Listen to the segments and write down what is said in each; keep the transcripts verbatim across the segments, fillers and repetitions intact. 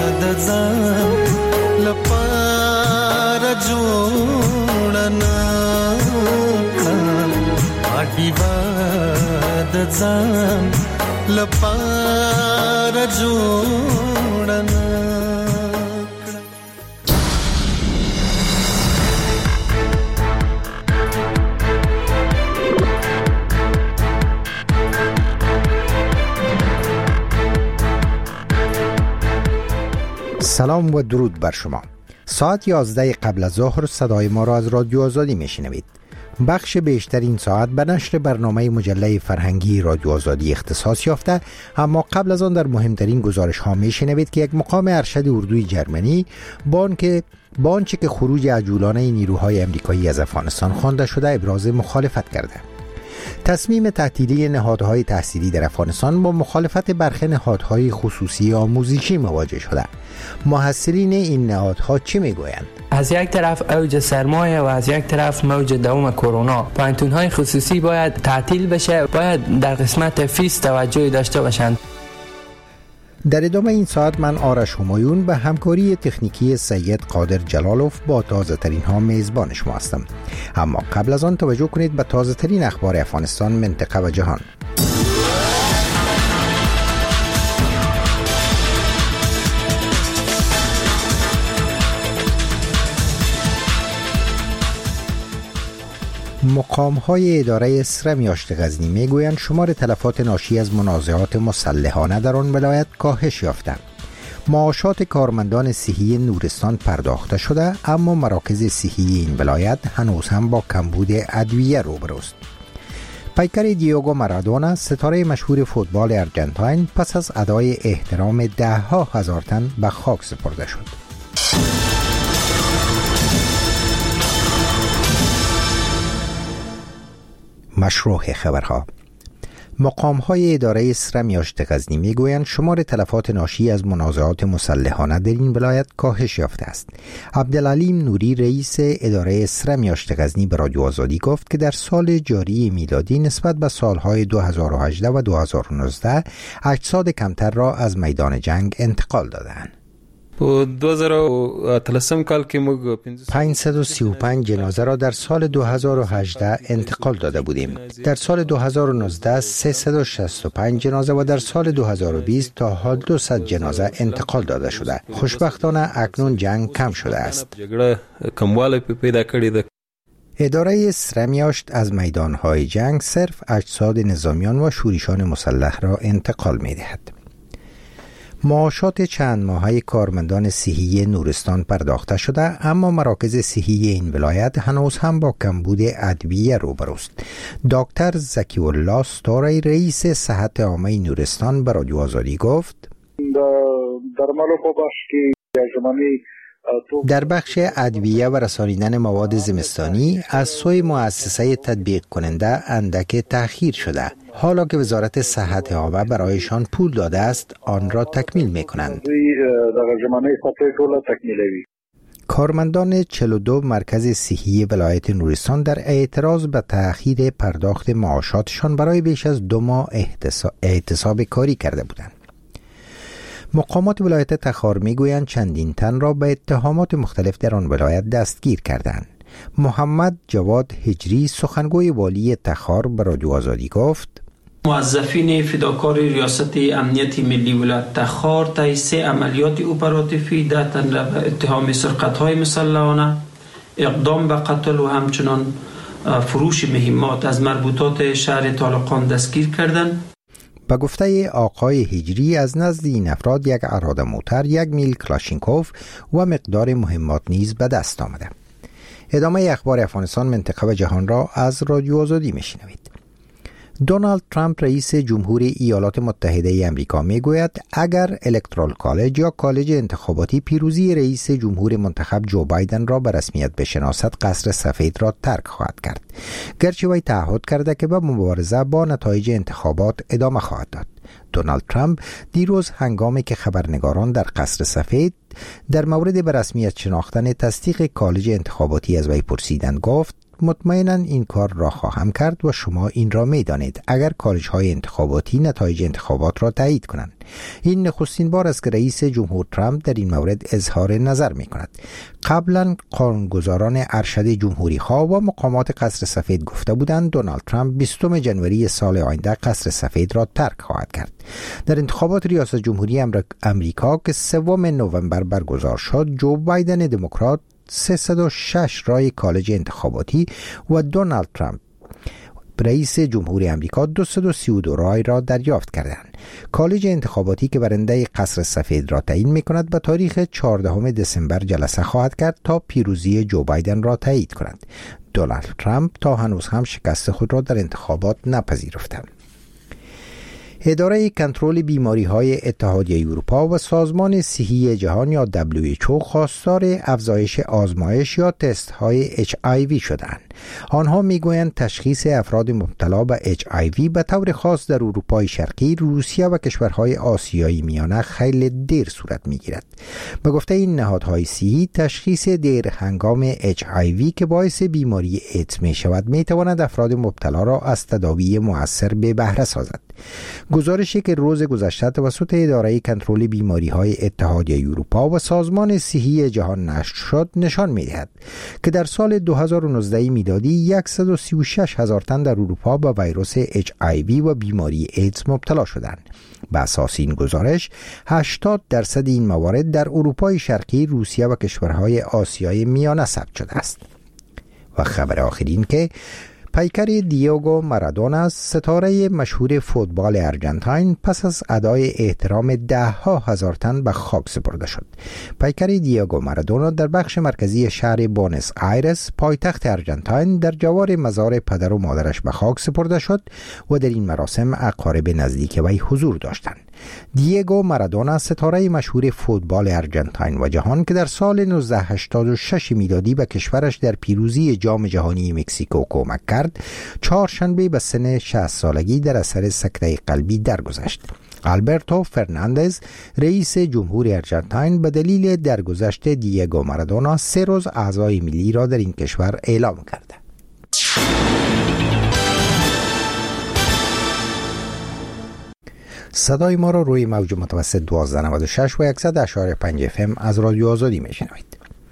دزان لپاره جوړنا اګي وا دزان لپاره جوړنا. سلام و درود بر شما. ساعت یازده قبل از ظهر صدای ما را از رادیو آزادی میشنوید. بخش بیشتر این ساعت به نشر برنامه مجله فرهنگی رادیو آزادی اختصاص یافته، اما قبل از آن در مهمترین گزارش ها میشنوید که یک مقام ارشد اردوی جرمنی با آنکه با آنچه که خروج عجولانه نیروهای آمریکایی از افغانستان خوانده شده ابراز مخالفت کرده. تصمیم تعطیلی نهادهای تحصیلی در افغانستان با مخالفت برخی نهادهای خصوصی آموزشی مواجه شده. محصلین این نهادها چی میگویند؟ از یک طرف اوج سرمایه و از یک طرف موج دوم کرونا، پانتون‌های خصوصی باید تعطیل بشه، باید در قسمت فیس توجهی داشته باشند. در ادامه این ساعت من آرش همایون به همکاری تکنیکی سید قادر جلالوف با تازه ترین ها میزبان شما هستم. اما قبل از آن توجه کنید به تازه ترین اخبار افغانستان، منطقه و جهان. مقام‌های اداره اسرم یاشت غزنی میگویند شمار تلفات ناشی از منازعات مسلحانه در آن ولایت کاهش یافته. معاشات کارمندان صحی نورستان پرداخته شده، اما مراکز صحی این ولایت هنوز هم با کمبود ادویه روبروست. پیکر دیوگو مارادونا، ستاره مشهور فوتبال ارجنتاین، پس از ادای احترام ده ها هزار تن به خاک سپرده شد. مشروع خبرها. مقام‌های اداره اسرم یاشت غزنی میگویند شمار تلفات ناشی از منازعات مسلحانه در این ولایت کاهش یافته است. عبدالعلیم نوری رئیس اداره اسرم یاشت غزنی به رادیو آزادی گفت که در سال جاری میلادی نسبت به سالهای دو هزار و هجده و دو هزار و نوزده اجساد کمتر را از میدان جنگ انتقال دادند. پانصد و سی و پنج جنازه را در سال دو هزار و هجده انتقال داده بودیم. در سال دو هزار و نوزده سیصد و شصت و پنج جنازه و در سال دو هزار و بیست تا حال دویست جنازه انتقال داده شده. خوشبختانه اکنون جنگ کم شده است. اداره اسرم یاشت از میدانهای جنگ صرف اجساد نظامیان و شورشیان مسلح را انتقال می دهد. معاشات چند ماهه کارمندان صحی نورستان پرداخته شده، اما مراکز صحی این ولایت هنوز هم با کمبود ادویه روبروست. دکتر زکی الله ستاره رئیس صحت عامه نورستان به رادیو آزادی گفت در بخش ادویه و رسانیدن مواد زمستانی از سوی مؤسسه تطبیق کننده اندک تأخیر شده. حالا که وزارت صحت عامه برایشان پول داده است، آن را تکمیل می‌کنند. کارمندان چهل و دو مرکز صحی ولایت نورستان در اعتراض به تأخیر پرداخت معاشاتشان برای بیش از دو ماه اعتصاب کاری کرده بودند. مقامات ولایت تخار میگویند چندین تن را به اتهامات مختلف در آن ولایت دستگیر کردند. محمد جواد هجری سخنگوی والی تخار به رادیو آزادی گفت موظفین فداکار ریاست امنیت ملی ولایت تخار طی سه عملیات اپراتیوی ده تن را به اتهام سرقت‌های مسلحانه، اقدام به قتل و همچنان فروش مهمات از مربوطات شهر طالقان دستگیر کردند. به گفته آقای هجری از نزد این افراد یک اراده موتر، یک میل کلاشینکوف و مقدار مهمات نیز به دست آمده. ادامه اخبار افغانستان، منطقه و جهان را از رادیو آزادی میشنوید. دونالد ترامپ رئیس جمهور ایالات متحده آمریکا میگوید اگر الکترال کالج یا کالج انتخاباتی پیروزی رئیس جمهور منتخب جو بایدن را به رسمیت بشناسد، قصر سفید را ترک خواهد کرد. گرچه وی تعهد کرده که به مبارزه با نتایج انتخابات ادامه خواهد داد. دونالد ترامپ دیروز هنگامی که خبرنگاران در قصر سفید در مورد به رسمیت شناختن تصدیق کالج انتخاباتی از وی پرسیدند گفت مطمئناً این کار را خواهم کرد و شما این را می دانید اگر کالج های انتخاباتی نتایج انتخابات را تایید کنند. این نخستین بار است که رئیس جمهور ترامپ در این مورد اظهار نظر می کند. قبلا قانونگذاران ارشد جمهوری ها و مقامات قصر سفید گفته بودند دونالد ترامپ بیستم ژانویه سال آینده قصر سفید را ترک خواهد کرد. در انتخابات ریاست جمهوری امریکا که سوم نوامبر برگزار شد، جو بایدن دموکرات سیصد و شش رای کالج انتخاباتی و دونالد ترامپ رئیس جمهوری آمریکا دویست و سی و دو رای را دریافت کردند. کالج انتخاباتی که برنده قصر سفید را تعیین می‌کند به تاریخ چهاردهم دسامبر جلسه خواهد کرد تا پیروزی جو بایدن را تایید کند. دونالد ترامپ تا هنوز هم شکست خود را در انتخابات نپذیرفته. اداره کنترل بیماری‌های اتحادیه اروپا و سازمان صحی جهان یا دبلیو اچ او خواستار افزایش آزمایش یا تست‌های اچ آی وی شدند. آنها میگویند تشخیص افراد مبتلا به اچ آی وی به طور خاص در اروپای شرقی، روسیه و کشورهای آسیای میانه خیلی دیر صورت میگیرد. به گفته این نهادهای صحی، تشخیص دیر هنگام اچ آی وی که باعث بیماری ایدز می شود میتواند افراد مبتلا را از تداوی مؤثر به بهره سازد. گزارشی که روز گذشته توسط اداره کنترل بیماری‌های اتحادیه اروپا و سازمان صحی جهان نشر شد نشان می‌دهد که در سال دو هزار و نوزده میلادی صد و سی و شش هزار تن در اروپا با ویروس اچ آی وی و بیماری ایدز مبتلا شدند. به اساس این گزارش هشتاد درصد این موارد در اروپای شرقی، روسیه و کشورهای آسیای میانه ثبت شده است. و خبر آخرین که پیکر دیگو مارادونا، ستاره مشهور فوتبال ارژانتین، پس از ادای احترام ده ها هزار تن به خاک سپرده شد. پیکر دیگو مارادونا در بخش مرکزی شهر بونس آیرس، پایتخت ارژانتین، در جوار مزار پدر و مادرش به خاک سپرده شد و در این مراسم اقارب نزدیک وی حضور داشتند. دیگو مارادونا، ستاره مشهور فوتبال ارژانتین و جهان که در سال نوزده هشتاد و شش میلادی به کشورش در پیروزی جام جهانی مکزیکو کمک کرد، چهارشنبه به سن شصت سالگی در اثر سکته قلبی درگذشت. آلبرتو فرناندز، رئیس جمهور ارژانتین، به دلیل درگذشت دیگو مارادونا سه روز اعضای ملی را در این کشور اعلام کرده. صدای ما را روی موج متوسط دوازده نود و شش و صد و اشاره پنج اف ام از رادیو آزادی میشنوید.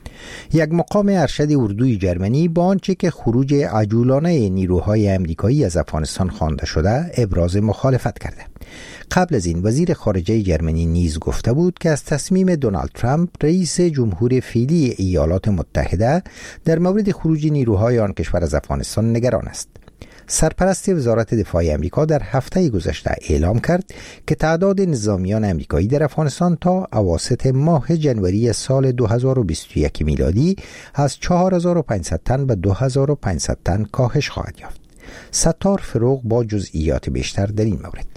یک مقام ارشد اردوی جرمنی با آنچه که خروج عجولانه نیروهای امریکایی از افغانستان خوانده شده ابراز مخالفت کرده. قبل از این وزیر خارجه جرمنی نیز گفته بود که از تصمیم دونالد ترامپ رئیس جمهور فعلی ایالات متحده در مورد خروج نیروهای آن کشور از افغانستان نگران است. سرپرست وزارت دفاع آمریکا در هفته گذشته اعلام کرد که تعداد نظامیان آمریکایی در افغانستان تا اواسط ماه ژانویه سال دو هزار و بیست و یک میلادی از چهار هزار و پانصد تن به دو هزار و پانصد تن کاهش خواهد یافت. ستار فروغ با جزئیات بیشتر در این مورد.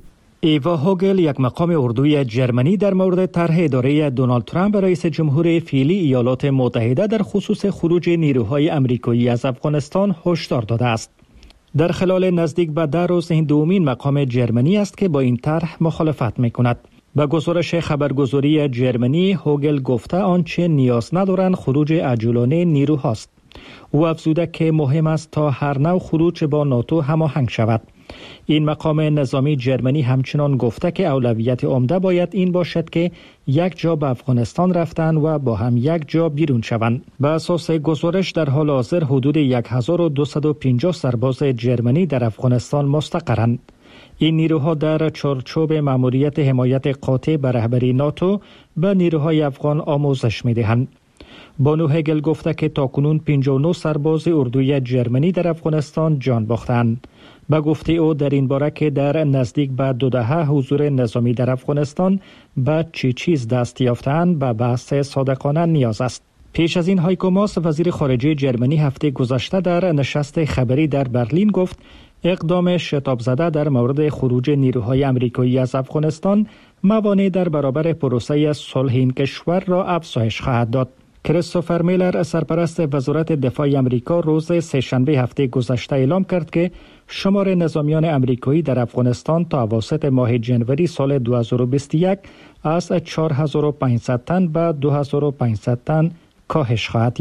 ایوا هوگل، یک مقام اردوی جرمنی، در مورد طرح اداره دونالد ترامپ رئیس جمهور فعلی ایالات متحده در خصوص خروج نیروهای آمریکایی از افغانستان هشدار داده است. در خلال نزدیک به ده روز این دومین مقام جرمنی است که با این طرح مخالفت می‌کند. با گزارش خبرگزاری جرمنی، هوگل گفته آنچه نیاز ندارند خروج عجولانه نیروهاست. او افزوده که مهم است تا هر نوع خروج با ناتو هماهنگ شود. این مقام نظامی جرمنی همچنان گفته که اولویت عمده باید این باشد که یک جا به افغانستان رفتن و با هم یک جا بیرون شوند. به اساس گزارش در حال حاضر حدود هزار و دویست و پنجاه سرباز جرمنی در افغانستان مستقرند. این نیروها در چارچوب مأموریت حمایت قاطع به رهبری ناتو به نیروهای افغان آموزش می‌دهند. بانو هگل گفته که تاکنون پنجاه و نه سرباز اردوی جرمنی در افغانستان جان باختند. به گفته او در این باره که در نزدیک به دو دهه حضور نظامی در افغانستان به چه چیز دست یافتند به بحث صادقانه نیاز است. پیش از این هایکو ماس، وزیر خارجه جرمنی، هفته گذشته در نشست خبری در برلین گفت اقدام شتاب زده در مورد خروج نیروهای آمریکایی از افغانستان موانع در برابر پروسه صلح این کشور را افزایش خواهد داد. کریستوفر میلر، سرپرست وزارت دفاع آمریکا، روز سه‌شنبه هفته گذشته اعلام کرد که شمار نظامیان آمریکایی در افغانستان تا اواسط ماه ژانویه سال دو هزار و بیست و یک از چهار هزار و پانصد تن به دو هزار و پانصد تن کاهش خواهد یافت.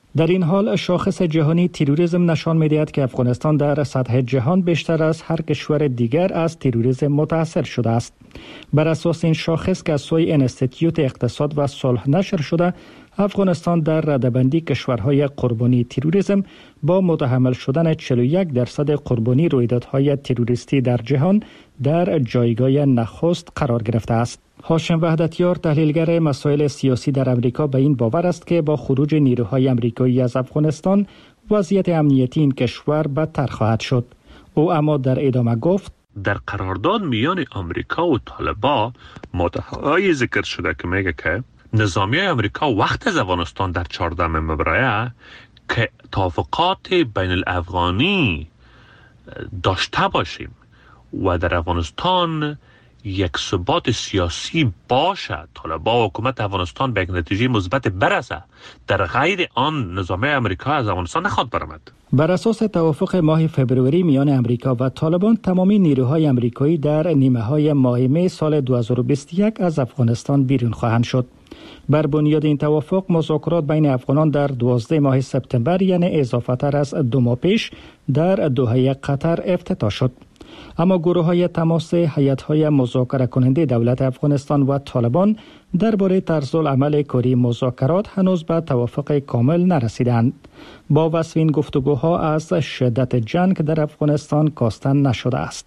در این حال شاخص جهانی تروریسم نشان می‌دهد که افغانستان در سطح جهان بیشتر از هر کشور دیگر از تروریسم متاثر شده است. بر اساس این شاخص که از سوی انستیتیوت اقتصاد و صلح نشر شده، افغانستان در رده‌بندی کشورهای قربانی تروریسم با متحمل شدن چهل و یک درصد قربانی رویدادهای تروریستی در جهان در جایگاه نخست قرار گرفته است. هاشم وحدتیار، تحلیلگر مسائل سیاسی در امریکا، به این باور است که با خروج نیروهای امریکایی از افغانستان وضعیت امنیتی این کشور بدتر خواهد شد. او اما در ادامه گفت در قرارداد میان آمریکا و طالبان ماده‌های ذکر شده که میگه که نظامیای آمریکا وقت از افغانستان در چهاردهم فوریه که توافقات بین الافغانی داشته باشیم و در افغانستان یک ثبات سیاسی باشد، طالبان و حکومت افغانستان به یک نتیجه مثبت برسه، در غیر آن نظامیای آمریکا از افغانستان نخواهد برآمد. بر اساس توافق ماه فبروری میان امریکا و طالبان، تمامی نیروهای امریکایی در نیمه های ماه می سال دو هزار و بیست و یک از افغانستان بیرون خواهند شد. بر بنیاد این توافق، مذاکرات بین افغانان در دوازده ماه سپتامبر، یعنی اضافه تر از دو ماه پیش، در دوحه قطر افتتاح شد. اما گروه های تماس هیئت های مذاکره کننده دولت افغانستان و طالبان درباره طرز العمل کاری مذاکرات هنوز به توافق کامل نرسیدند. با وصف این گفتگوها از شدت جنگ در افغانستان کاستن نشده است.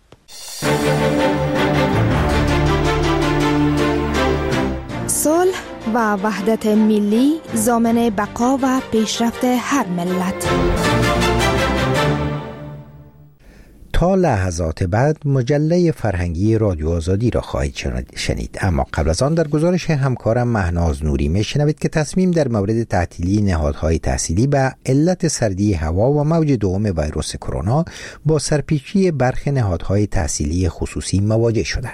صلح و وحدت ملی ضامن بقا و پیشرفت هر ملت. تا لحظات بعد مجله فرهنگی رادیو آزادی را خواهید شنید، اما قبل از آن در گزارش همکارم مهناز نوری میشنوید که تصمیم در مورد تعطیلی نهادهای تحصیلی به علت سردی هوا و موج دوم ویروس کرونا با سرپیچی برخی نهادهای تحصیلی خصوصی مواجه شده.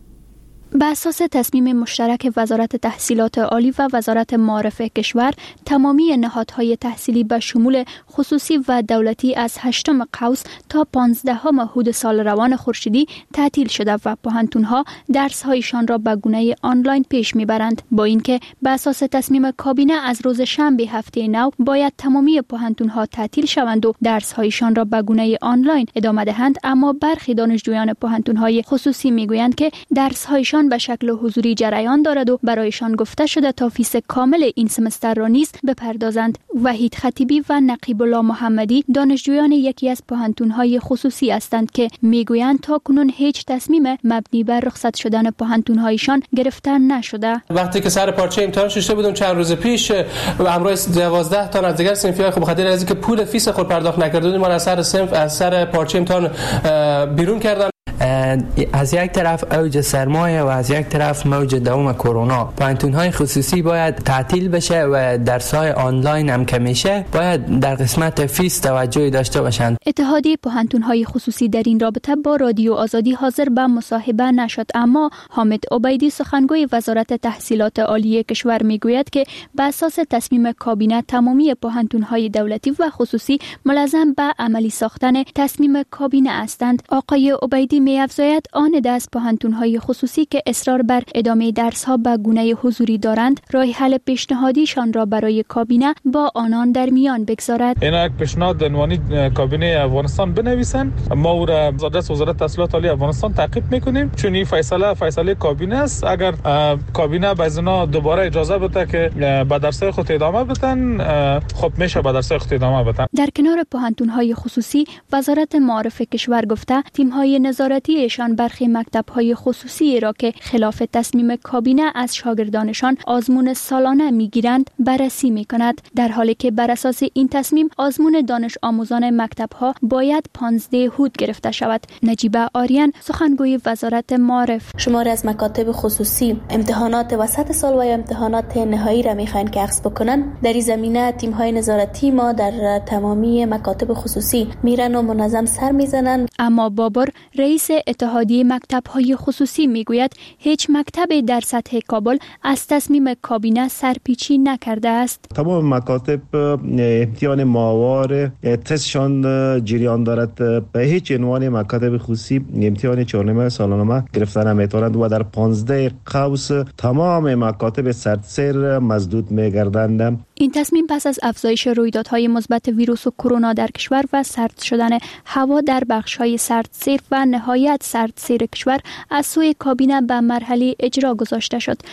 بر اساس تصمیم مشترک وزارت تحصیلات عالی و وزارت معارف کشور، تمامی نهادهای تحصیلی به شمول خصوصی و دولتی از هشتم قوس تا پانزدهم حود سال روان خورشیدی تعطیل شده و پوهنتون‌ها درس‌هایشان را به گونه آنلاین پیش می‌برند. با اینکه بر اساس تصمیم کابینه از روز شنبه هفته نو باید تمامی پوهنتون‌ها تعطیل شوند و درس‌هایشان را به گونه آنلاین ادامه دهند، اما برخی دانشجویان پوهنتون‌های خصوصی می‌گویند که درس‌هایشان به شکل حضوری جریان دارد و برایشان گفته شده تا فیس کامل این سمستر را نیز بپردازند. وحید خطیبی و نقیب الله محمدی دانشجویان یکی از پوهنتون‌های خصوصی هستند که میگویند تا کنون هیچ تصمیم مبنی بر رخصت شدن پوهنتون‌هایشان گرفته نشده. وقتی که سر پارچه امتحان شده بودم چند روز پیش و همراه دوازده تا از دیگر صنفی‌های خب بخاطر از اینکه پول فیس خود پرداخت نکرده بودیم، ما از سر صنف از سر پارچه امتحان بیرون کردن. از یک طرف اوج سرمایه و از یک طرف موج دوم کرونا، پوهنتون‌های خصوصی باید تعطیل بشه و درس‌های آنلاین هم که میشه باید در قسمت فیس توجهی داشته باشند. اتحادیه پوهنتون‌های خصوصی در این رابطه با رادیو آزادی حاضر به مصاحبه نشد، اما حامد عبیدی سخنگوی وزارت تحصیلات عالی کشور میگوید که بر اساس تصمیم کابینه تمامی پوهنتون‌های دولتی و خصوصی ملزم به عملی ساختن تصمیم کابینه هستند. آقای عبیدی می افزاید آن دست پوهنتون‌های خصوصی که اصرار بر ادامه درس‌ها به گونه حضوری دارند، راه حل پیشنهادیشان را برای کابینه با آنان در میان بگذارد. اینا یک پیشنهاد عنوانی کابینه افغانستان بنویسن، ما او را از وزارت تحصیلات عالی افغانستان تعقیب میکنیم، چون این فیصله فیصله کابینه است. اگر کابینه به اینا دوباره اجازه بده که به درس‌های خود ادامه بدن، خب میشه به درس‌های خود ادامه بدن. در کنار پوهنتون‌های خصوصی، وزارت معارف کشور گفته تیم‌های نظارتی ایشان برخی مکتب‌های خصوصی را که خلاف تصمیم کابینه از شاگردانشان آزمون سالانه می‌گیرند بررسی می‌کند، در حالی که بر اساس این تصمیم آزمون دانش آموزان مکتب‌ها باید پانزده حود گرفته شود. نجیبه آریان سخنگوی وزارت معارف: شماری از مکاتب خصوصی امتحانات وسط سال و امتحانات نهایی را می‌خواهند که عقب بکنند. در این زمینه تیم‌های نظارتی ما در تمامی مکاتب خصوصی میرن و منظم سر می‌زنند. اما بابر رئیس اتحادیه مکتب‌های خصوصی میگوید هیچ مکتب در سطح کابل از تصمیم کابینه سرپیچی نکرده است. تمام مکاتب امتحان ماهواره تستشان جریان دارد. به هیچ عنوان مکاتب خصوصی امتحان چهارنامه سالانه گرفتن نمیتوانند و در پانزده قوس تمام مکاتب سرتسر مزدود میگردند. این تصمیم پس از افزایش رویدادهای مثبت ویروس کرونا در کشور و سرد شدن هوا در بخش‌های سردسیر و نهایت سردسیر کشور از سوی کابینه به مرحله اجرا گذاشته شد.